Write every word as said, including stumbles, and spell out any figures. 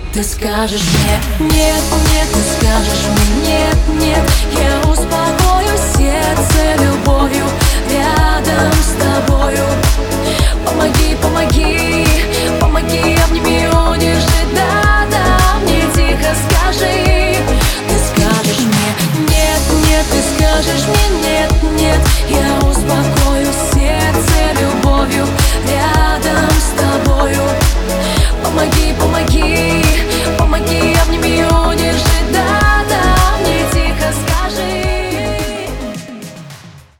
Ты скажешь мне нет, нет, ты скажешь мне нет, нет. Я успокою сердце любовью рядом с тобой.